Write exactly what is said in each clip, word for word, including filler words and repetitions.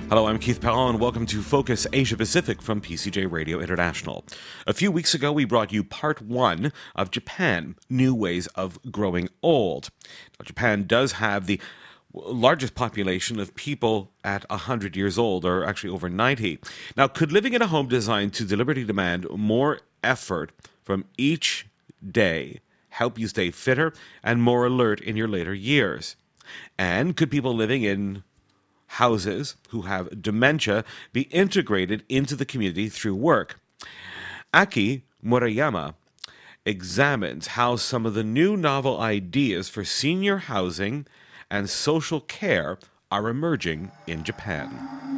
Hello, I'm Keith Powell, and welcome to Focus Asia Pacific from P C J Radio International. A few weeks ago, we brought you part one of Japan, New Ways of Growing Old. Now, Japan does have the largest population of people at one hundred years old, or actually over ninety. Now, could living in a home designed to deliberately demand more effort from each day help you stay fitter and more alert in your later years? And could people living in houses who have dementia be integrated into the community through work? Aki Murayama examines how some of the new novel ideas for senior housing and social care are emerging in Japan.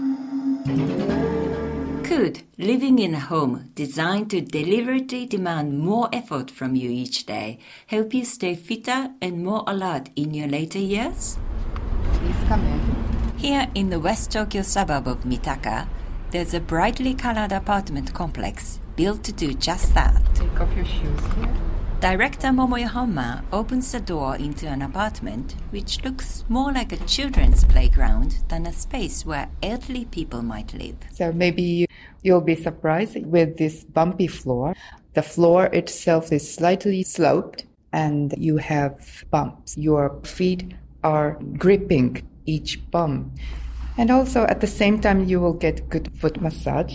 Could living in a home designed to deliberately demand more effort from you each day help you stay fitter and more alert in your later years? Please come in. Here in the West Tokyo suburb of Mitaka, there's a brightly colored apartment complex built to do just that. Take off your shoes here. Director Momoyo Honma opens the door into an apartment which looks more like a children's playground than a space where elderly people might live. So maybe you'll be surprised with this bumpy floor. The floor itself is slightly sloped and you have bumps. Your feet are gripping each bump. And also at the same time you will get good foot massage.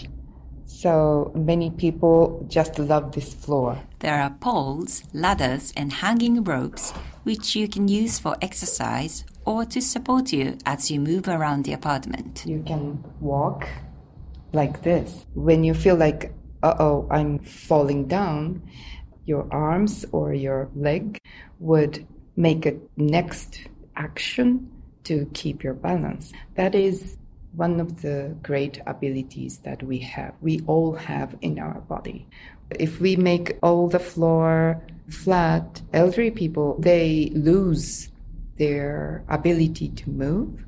So many people just love this floor. There are poles, ladders, and hanging ropes which you can use for exercise or to support you as you move around the apartment. You can walk like this. When you feel like, uh-oh, I'm falling down, your arms or your leg would make a next action to keep your balance. That is one of the great abilities that we have, we all have in our body. If we make all the floor flat, elderly people, they lose their ability to move.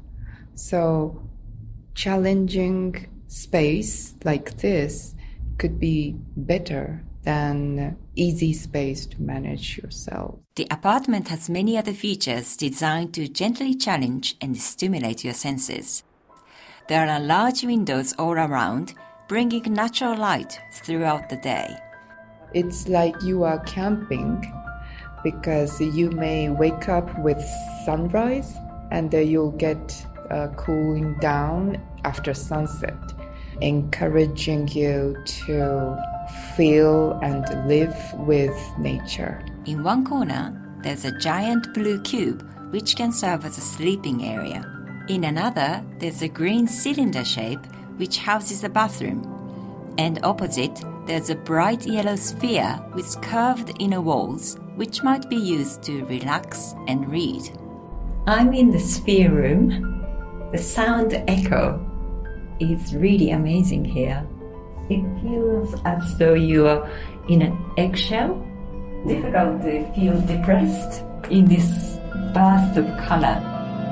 So challenging space like this could be better than easy space to manage yourself. The apartment has many other features designed to gently challenge and stimulate your senses. There are large windows all around, bringing natural light throughout the day. It's like you are camping because you may wake up with sunrise and you'll get uh, cooling down after sunset, encouraging you to feel and live with nature. In one corner, there's a giant blue cube which can serve as a sleeping area. In another, there's a green cylinder shape which houses a bathroom. And opposite, there's a bright yellow sphere with curved inner walls which might be used to relax and read. I'm in the sphere room. The sound echo is really amazing here. It feels as though you are in an eggshell. Difficult to feel depressed in this burst of color.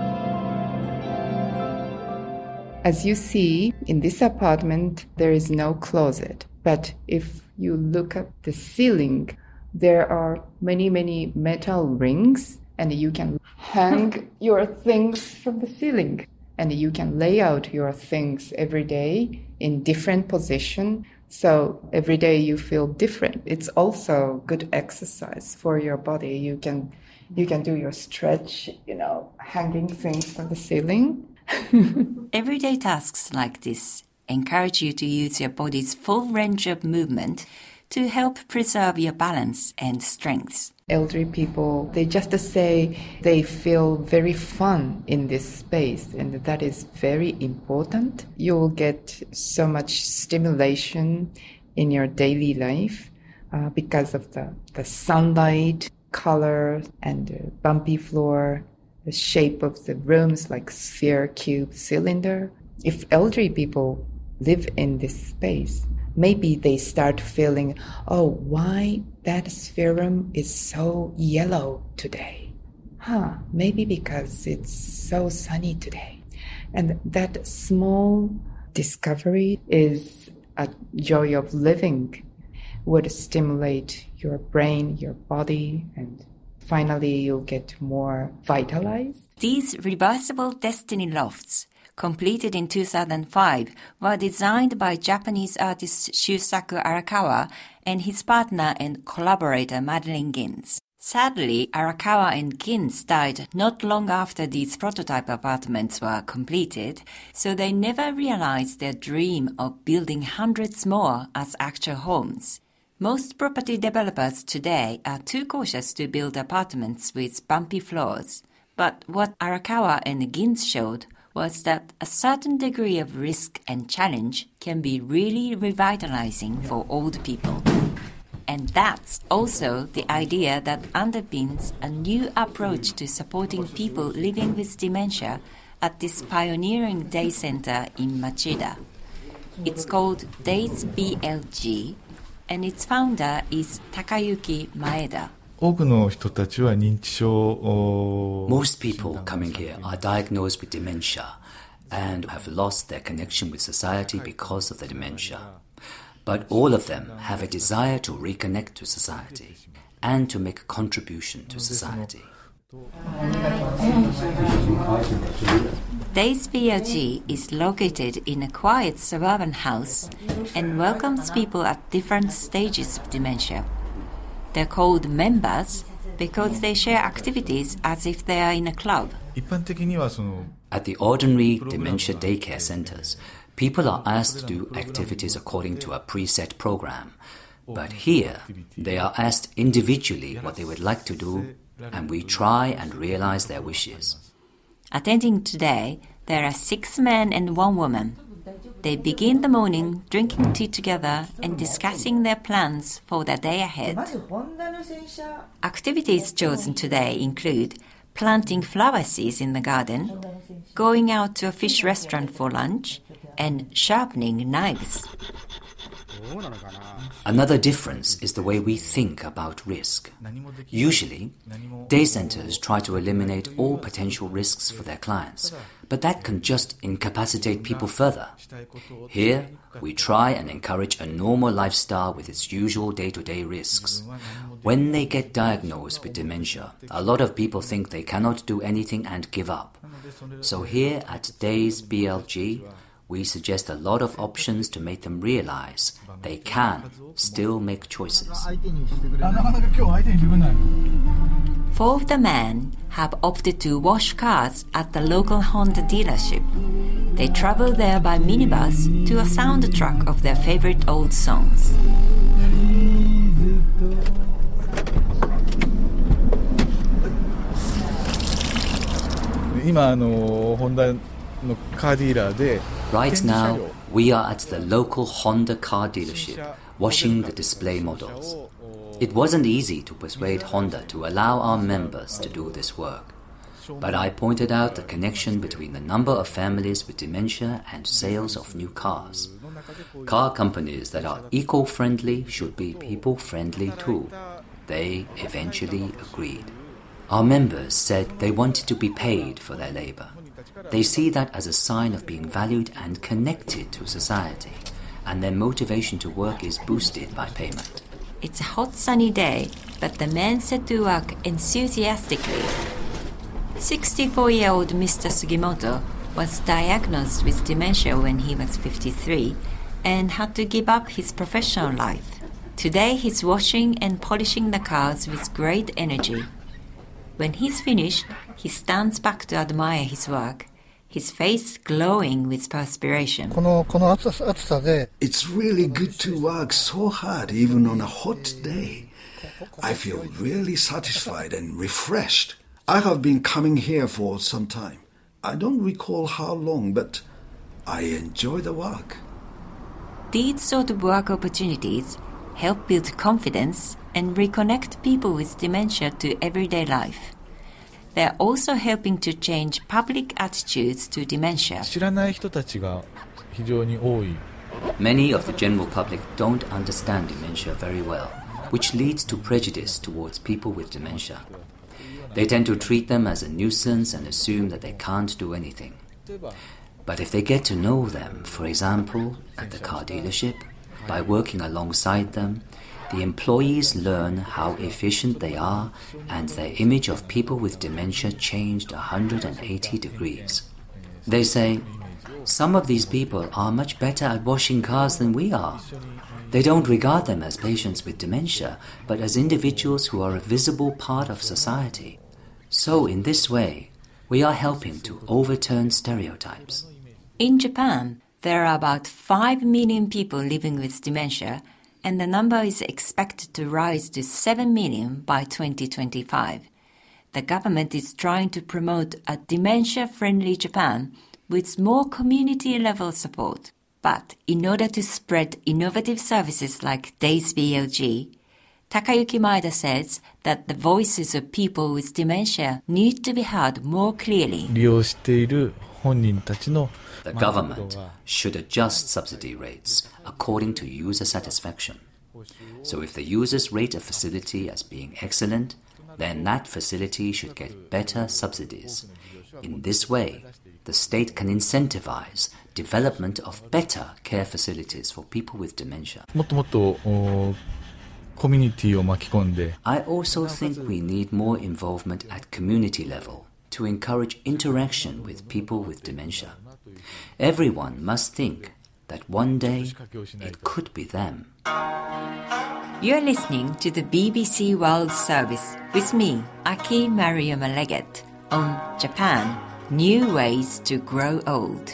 As you see, in this apartment, there is no closet. But if you look at the ceiling, there are many, many metal rings, and you can hang your things from the ceiling. And you can lay out your things every day in different position. So every day you feel different. It's also good exercise for your body. You can you can do your stretch, you know, hanging things from the ceiling. Everyday tasks like this encourage you to use your body's full range of movement to help preserve your balance and strength. Elderly people, they just say they feel very fun in this space, and that is very important. You will get so much stimulation in your daily life uh, because of the, the sunlight, color, and the bumpy floor, the shape of the rooms like sphere, cube, cylinder. If elderly people live in this space, maybe they start feeling, oh, why that sphere room is so yellow today? Huh, maybe because it's so sunny today. And that small discovery is a joy of living, would stimulate your brain, your body, and finally you'll get more vitalized. These reversible destiny lofts completed in two thousand five, were designed by Japanese artist Shusaku Arakawa and his partner and collaborator Madeline Gins. Sadly, Arakawa and Gins died not long after these prototype apartments were completed, so they never realized their dream of building hundreds more as actual homes. Most property developers today are too cautious to build apartments with bumpy floors. But what Arakawa and Gins showed was that a certain degree of risk and challenge can be really revitalizing for old people. And that's also the idea that underpins a new approach to supporting people living with dementia at this pioneering day center in Machida. It's called Days B L G, and its founder is Takayuki Maeda. Most people coming here are diagnosed with dementia and have lost their connection with society because of the dementia. But all of them have a desire to reconnect to society and to make a contribution to society. Days B L G is located in a quiet suburban house and welcomes people at different stages of dementia. They're called members because they share activities as if they are in a club. At the ordinary dementia daycare centers, people are asked to do activities according to a preset program. But here, they are asked individually what they would like to do, and we try and realize their wishes. Attending today, there are six men and one woman. They begin the morning drinking tea together and discussing their plans for the day ahead. Activities chosen today include planting flower seeds in the garden, going out to a fish restaurant for lunch, and sharpening knives. Another difference is the way we think about risk. Usually, day centers try to eliminate all potential risks for their clients, but that can just incapacitate people further. Here, we try and encourage a normal lifestyle with its usual day-to-day risks. When they get diagnosed with dementia, a lot of people think they cannot do anything and give up. So here at Days B L G, we suggest a lot of options to make them realize they can still make choices. Four of the men have opted to wash cars at the local Honda dealership. They travel there by minibus to a soundtrack of their favorite old songs. 今あのホンダのカーディーラーで Right now, we are at the local Honda car dealership, washing the display models. It wasn't easy to persuade Honda to allow our members to do this work. But I pointed out the connection between the number of families with dementia and sales of new cars. Car companies that are eco-friendly should be people-friendly too. They eventually agreed. Our members said they wanted to be paid for their labor. They see that as a sign of being valued and connected to society, and their motivation to work is boosted by payment. It's a hot sunny day, but the men set to work enthusiastically. sixty-four-year-old Mister Sugimoto was diagnosed with dementia when he was fifty-three and had to give up his professional life. Today he's washing and polishing the cars with great energy. When he's finished, he stands back to admire his work, his face glowing with perspiration. It's really good to work so hard even on a hot day. I feel really satisfied and refreshed. I have been coming here for some time. I don't recall how long, but I enjoy the work. These sort of work opportunities help build confidence and reconnect people with dementia to everyday life. They're also helping to change public attitudes to dementia. 知らない人たちが非常に多い。 Many of the general public don't understand dementia very well, which leads to prejudice towards people with dementia. They tend to treat them as a nuisance and assume that they can't do anything. But if they get to know them, for example, at the car dealership, by working alongside them, the employees learn how efficient they are, and their image of people with dementia changed one hundred eighty degrees. They say, Some of these people are much better at washing cars than we are. They don't regard them as patients with dementia, but as individuals who are a visible part of society. So in this way, we are helping to overturn stereotypes. In Japan, there are about five million people living with dementia, and the number is expected to rise to seven million by twenty twenty-five. The government is trying to promote a dementia-friendly Japan with more community-level support. But in order to spread innovative services like Days B L G, Takayuki Maeda says that the voices of people with dementia need to be heard more clearly. 利用している本人たちの The government should adjust subsidy rates according to user satisfaction. So if the users rate a facility as being excellent, then that facility should get better subsidies. In this way, the state can incentivize development of better care facilities for people with dementia. もっともっとおコミュニティを巻き込んで I also think we need more involvement at community level to encourage interaction with people with dementia. Everyone must think that one day it could be them. You're listening to the B B C World Service with me, Aki Mariama Leggett, on Japan, New Ways to Grow Old.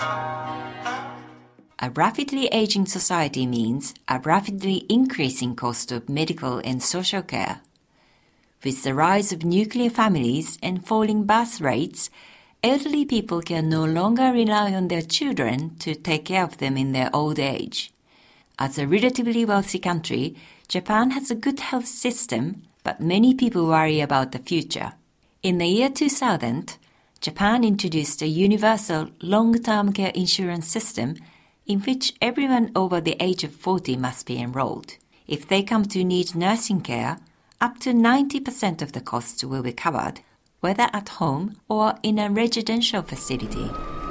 A rapidly aging society means a rapidly increasing cost of medical and social care. With the rise of nuclear families and falling birth rates, elderly people can no longer rely on their children to take care of them in their old age. As a relatively wealthy country, Japan has a good health system, but many people worry about the future. In the year two thousand, Japan introduced a universal long-term care insurance system in which everyone over the age of forty must be enrolled. If they come to need nursing care, up to ninety percent of the costs will be covered, whether at home or in a residential facility.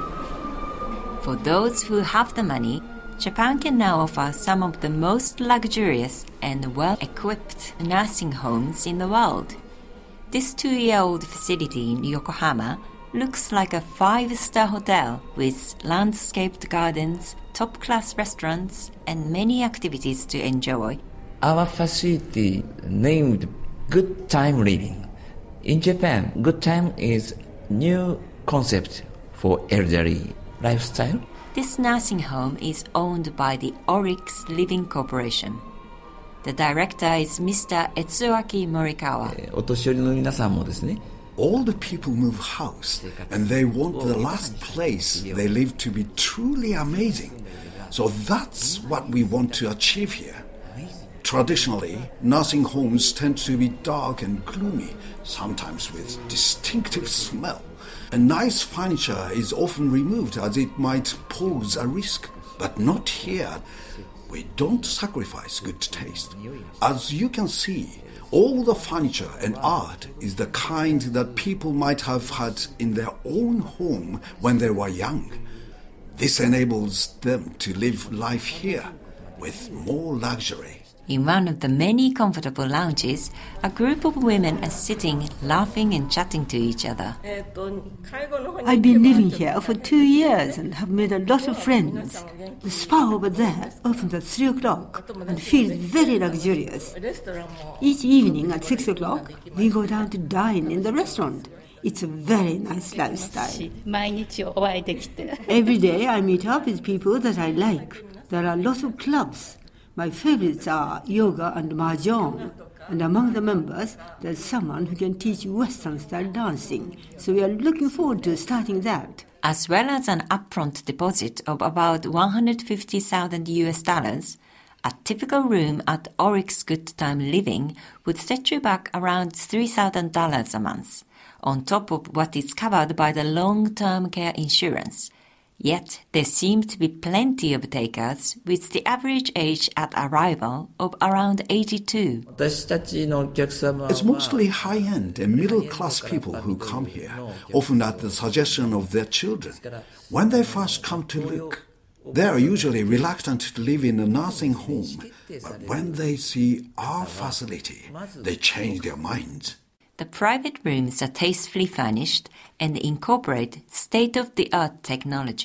For those who have the money, Japan can now offer some of the most luxurious and well-equipped nursing homes in the world. This two-year-old facility in Yokohama looks like a five-star hotel with landscaped gardens, top-class restaurants, and many activities to enjoy. Our facility named Good Time Living. In Japan, Good Time is new concept for elderly lifestyle. This nursing home is owned by the Orix Living Corporation. The director is Mister Etsuaki Morikawa. お年寄りの皆さんもですね All the people move house, and they want the last place they live to be truly amazing. So that's what we want to achieve here. Traditionally, nursing homes tend to be dark and gloomy, sometimes with distinctive smell. And nice furniture is often removed as it might pose a risk. But not here. We don't sacrifice good taste. As you can see, all the furniture and art is the kind that people might have had in their own home when they were young. This enables them to live life here with more luxury. In one of the many comfortable lounges, a group of women are sitting, laughing and chatting to each other. I've been living here for two years and have made a lot of friends. The spa over there opens at three o'clock and feels very luxurious. Each evening at six o'clock, we go down to dine in the restaurant. It's a very nice lifestyle. Every day I meet up with people that I like. There are lots of clubs. My favorites are yoga and mahjong. And among the members, there's someone who can teach Western-style dancing. So we are looking forward to starting that. As well as an upfront deposit of about one hundred fifty thousand U S dollars, a typical room at Orix Good Time Living would set you back around three thousand dollars a month, on top of what is covered by the long-term care insurance. Yet there seem to be plenty of takers, with the average age at arrival of around eighty-two. It's mostly high-end and middle-class people who come here, often at the suggestion of their children. When they first come to look, they are usually reluctant to live in a nursing home, but when they see our facility, they change their minds. The private rooms are tastefully furnished and incorporate state-of-the-art technology.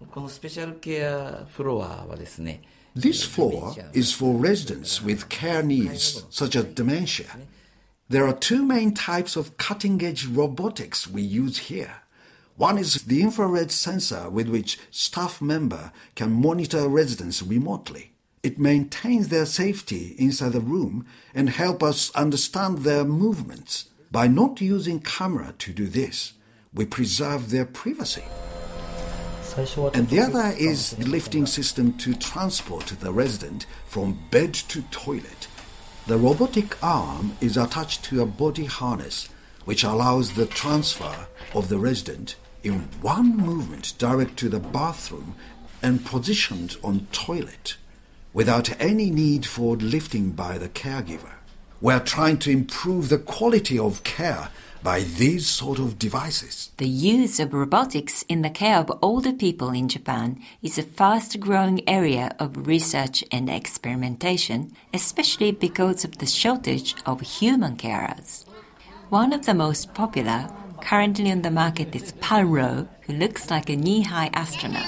This floor is for residents with care needs such as dementia. There are two main types of cutting-edge robotics we use here. One is the infrared sensor with which staff member can monitor residents remotely. It maintains their safety inside the room and help us understand their movements. By not using camera to do this, we preserve their privacy. And the other is the lifting system to transport the resident from bed to toilet. The robotic arm is attached to a body harness, which allows the transfer of the resident in one movement direct to the bathroom and positioned on toilet, without any need for lifting by the caregiver. We are trying to improve the quality of care by these sort of devices. The use of robotics in the care of older people in Japan is a fast-growing area of research and experimentation, especially because of the shortage of human carers. One of the most popular, currently on the market, is Palro, who looks like a knee-high astronaut.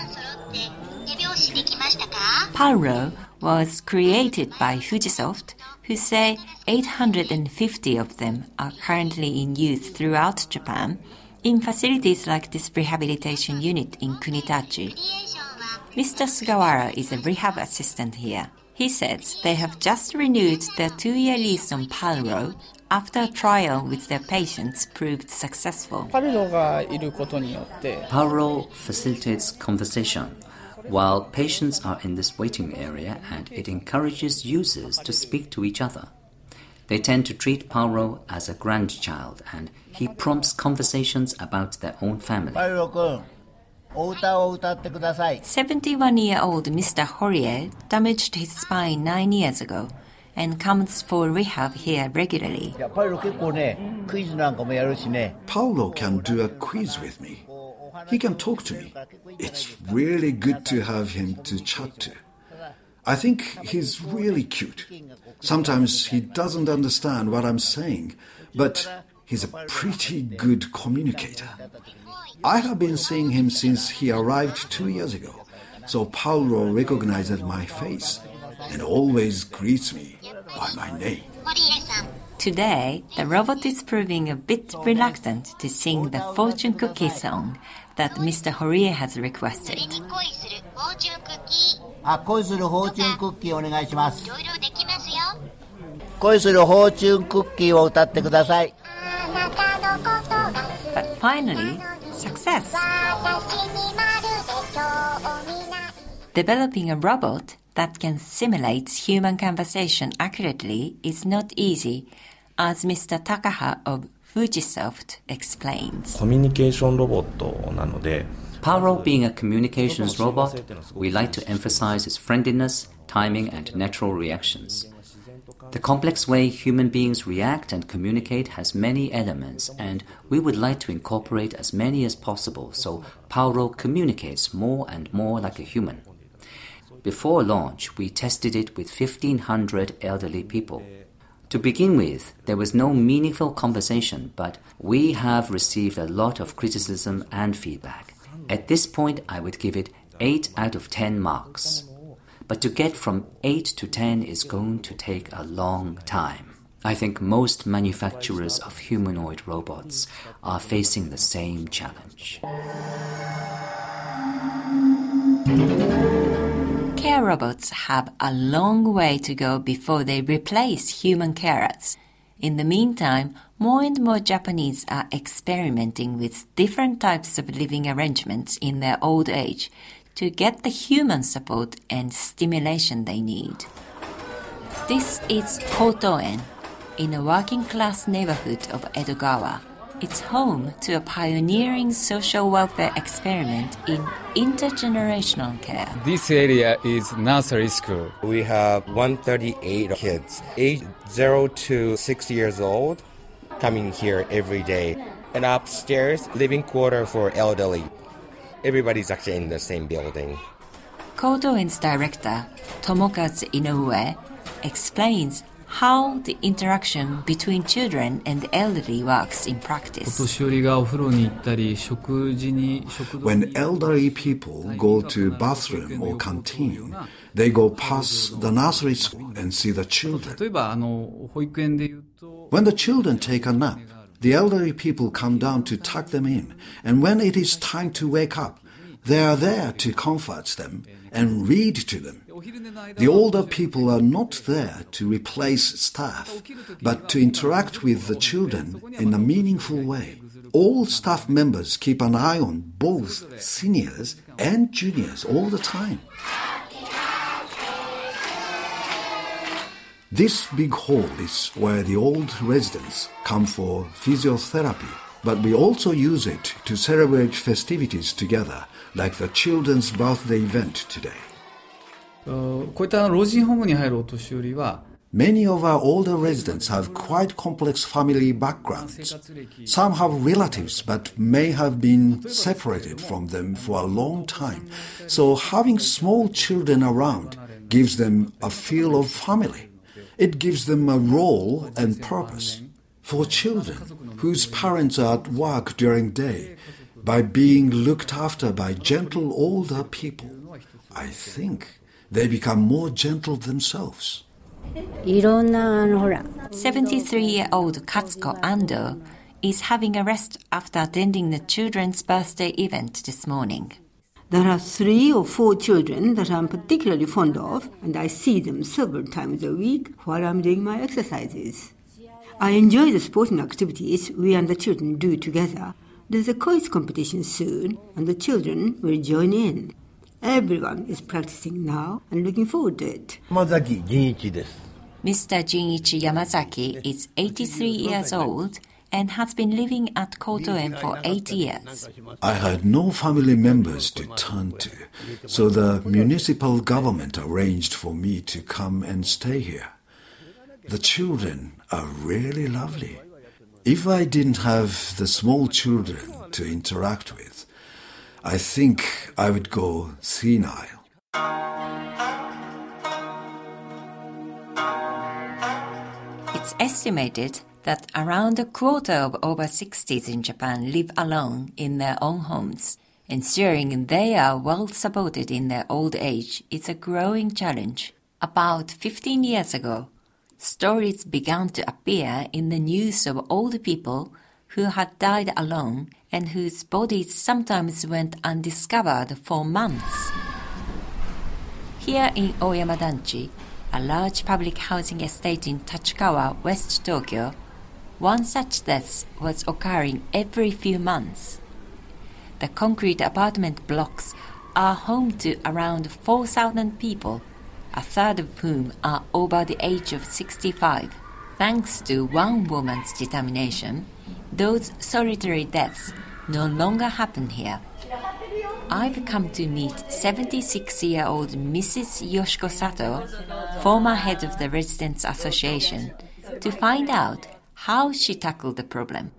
Palro was created by Fujisoft, who say eight hundred fifty of them are currently in use throughout Japan in facilities like this rehabilitation unit in Kunitachi. Mister Sugawara is a rehab assistant here. He says they have just renewed their two-year lease on Palro after a trial with their patients proved successful. Palro facilitates conversation while patients are in this waiting area, and it encourages users to speak to each other. They tend to treat Palro as a grandchild, and he prompts conversations about their own family. seventy-one-year-old Mister Horie damaged his spine nine years ago and comes for rehab here regularly. Paulo can do a quiz with me. He can talk to me. It's really good to have him to chat to. I think he's really cute. Sometimes he doesn't understand what I'm saying, but he's a pretty good communicator. I have been seeing him since he arrived two years ago, so Paulo recognizes my face and always greets me by my name. Today, the robot is proving a bit reluctant to sing the fortune cookie song that Mister Horie has requested. But finally, success! Developing a robot that can simulate human conversation accurately is not easy, as Mister Takaha of Fujisoft explains. Palro being a communications robot, we like to emphasize its friendliness, timing, and natural reactions. The complex way human beings react and communicate has many elements, and we would like to incorporate as many as possible so Palro communicates more and more like a human. Before launch, we tested it with fifteen hundred elderly people. To begin with, there was no meaningful conversation, but we have received a lot of criticism and feedback. At this point, I would give it eight out of ten marks. But to get from eight to ten is going to take a long time. I think most manufacturers of humanoid robots are facing the same challenge. Care robots have a long way to go before they replace human carers. In the meantime, more and more Japanese are experimenting with different types of living arrangements in their old age to get the human support and stimulation they need. This is Kotoen, in a working-class neighborhood of Edogawa. It's home to a pioneering social welfare experiment in intergenerational care. This area is nursery school. We have one hundred thirty-eight kids, age zero to six years old, coming here every day. And upstairs, living quarter for elderly. Everybody's actually in the same building. Kotoen's director, Tomokazu Inoue, explains how the interaction between children and the elderly works in practice. When elderly people go to bathroom or canteen, they go past the nursery school and see the children. When the children take a nap, the elderly people come down to tuck them in, and when it is time to wake up, they are there to comfort them and read to them. The older people are not there to replace staff, but to interact with the children in a meaningful way. All staff members keep an eye on both seniors and juniors all the time. This big hall is where the old residents come for physiotherapy, but we also use it to celebrate festivities together, like the children's birthday event today. Many of our older residents have quite complex family backgrounds. Some have relatives but may have been separated from them for a long time, so having small children around gives them a feel of family. It gives them a role and purpose. For children whose parents are at work during the day, by being looked after by gentle older people, I think they become more gentle themselves. seventy-three-year-old Katsuko Ando is having a rest after attending the children's birthday event this morning. There are three or four children that I'm particularly fond of, and I see them several times a week while I'm doing my exercises. I enjoy the sporting activities we and the children do together. There's a quiz competition soon, and the children will join in. Everyone is practicing now and looking forward to it. Mister Jinichi Yamazaki is eighty-three years old and has been living at Kotoen for eight years. I had no family members to turn to, so the municipal government arranged for me to come and stay here. The children are really lovely. If I didn't have the small children to interact with, I think I would go senile. It's estimated that around a quarter of over sixties in Japan live alone in their own homes. Ensuring they are well supported in their old age is a growing challenge. About fifteen years ago, stories began to appear in the news of old people who had died alone and whose bodies sometimes went undiscovered for months. Here in Oyamadanchi, a large public housing estate in Tachikawa, West Tokyo, one such death was occurring every few months. The concrete apartment blocks are home to around four thousand people, a third of whom are over the age of sixty-five. Thanks to one woman's determination, those solitary deaths no longer happen here. I've come to meet seventy-six-year-old Missus Yoshiko Sato, former head of the Residents Association, to find out how she tackled the problem.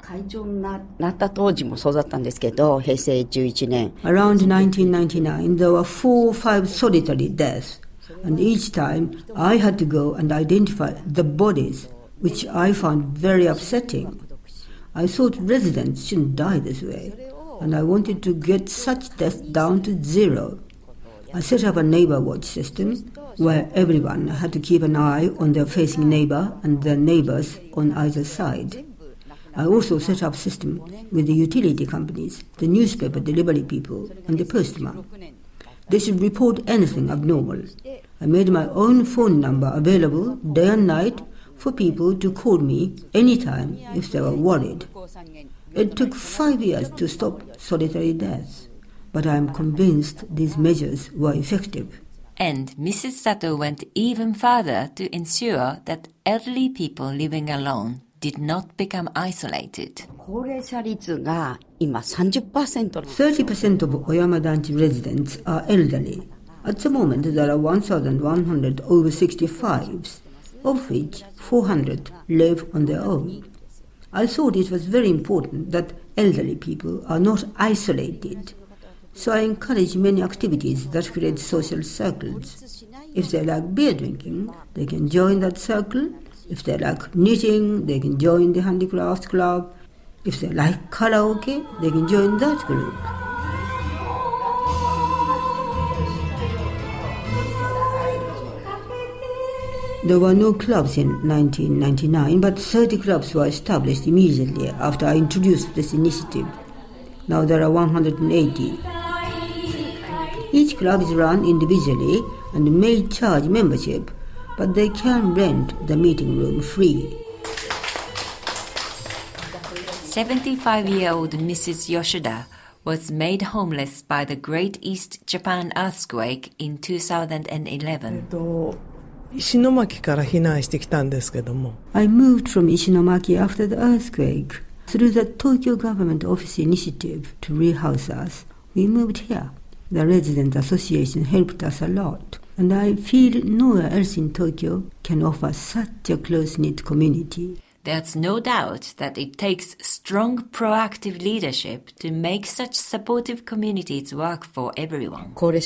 Around nineteen ninety-nine, there were four or five solitary deaths, and each time I had to go and identify the bodies, which I found very upsetting. I thought residents shouldn't die this way, and I wanted to get such deaths down to zero. I set up a neighbor watch system where everyone had to keep an eye on their facing neighbor and their neighbors on either side. I also set up a system with the utility companies, the newspaper delivery people, and the postman. They should report anything abnormal. I made my own phone number available day and night for people to call me anytime if they were worried. It took five years to stop solitary deaths, but I am convinced these measures were effective. And Missus Sato went even further to ensure that elderly people living alone did not become isolated. thirty percent of Oyamadanchi residents are elderly. At the moment, there are one thousand one hundred over sixty-fives, of which four hundred live on their own. I thought it was very important that elderly people are not isolated, so I encourage many activities that create social circles. If they like beer drinking, they can join that circle If they like knitting, they can join the handicrafts club. If they like karaoke, they can join that group. There were no clubs in nineteen ninety-nine, but thirty clubs were established immediately after I introduced this initiative. Now there are one hundred eighty. Each club is run individually and may charge membership, but they can rent the meeting room free. seventy-five-year-old Missus Yoshida was made homeless by the Great East Japan earthquake in two thousand eleven. I moved from Ishinomaki after the earthquake. Through the Tokyo government office initiative to rehouse us, we moved here. The resident association helped us a lot, and I feel nowhere else in Tokyo can offer such a close-knit community. There's no doubt that it takes strong proactive leadership to make such supportive communities work for everyone. There's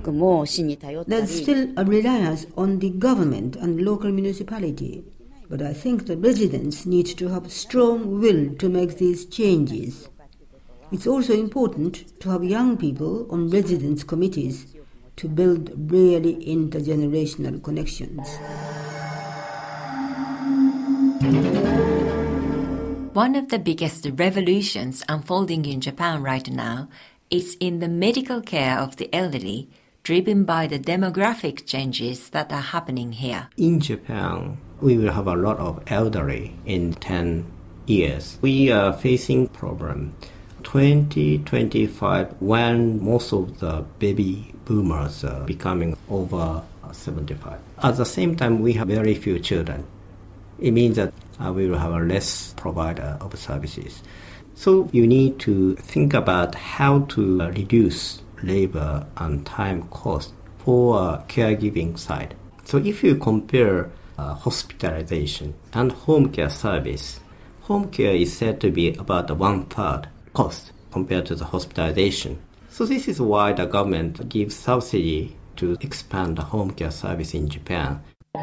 still a reliance on the government and local municipality, but I think the residents need to have strong will to make these changes. It's also important to have young people on residents' committees to build really intergenerational connections. One of the biggest revolutions unfolding in Japan right now is in the medical care of the elderly, driven by the demographic changes that are happening here. In Japan, we will have a lot of elderly in ten years. We are facing problem. twenty twenty-five, when most of the baby boomers are becoming over seventy-five. At the same time, we have very few children. It means that uh, we will have a less provider of services. So you need to think about how to uh, reduce labor and time cost for uh, caregiving side. So if you compare uh, hospitalization and home care service, home care is said to be about one third cost compared to the hospitalization. So this is why the government gives subsidy to expand the home care service in Japan.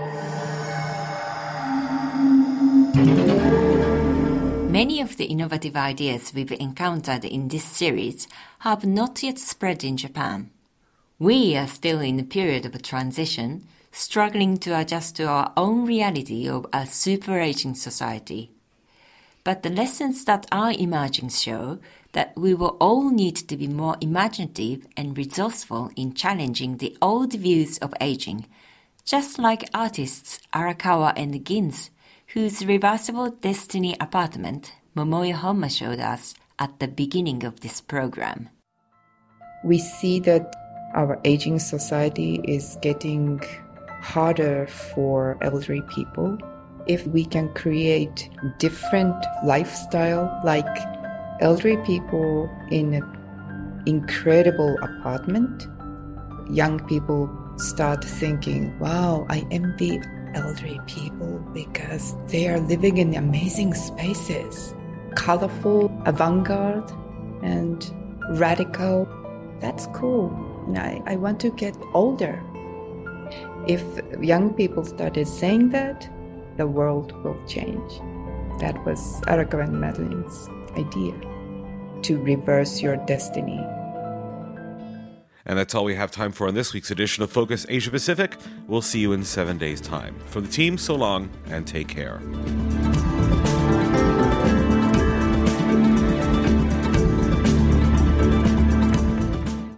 Many of the innovative ideas we've encountered in this series have not yet spread in Japan. We are still in a period of transition, struggling to adjust to our own reality of a super-aging society. But the lessons that are emerging show that we will all need to be more imaginative and resourceful in challenging the old views of aging, just like artists Arakawa and Ginz, whose reversible destiny apartment Momoyo Honma showed us at the beginning of this program. We see that our aging society is getting harder for elderly people. If we can create different lifestyle, like elderly people in an incredible apartment, young people start thinking, wow, I envy elderly people because they are living in amazing spaces, colorful, avant-garde, and radical. That's cool. And I, I want to get older. If young people started saying that, the world will change. That was Arakawa and Madeline's idea, to reverse your destiny. And that's all we have time for on this week's edition of Focus Asia Pacific. We'll see you in seven days' time. From the team, so long and take care.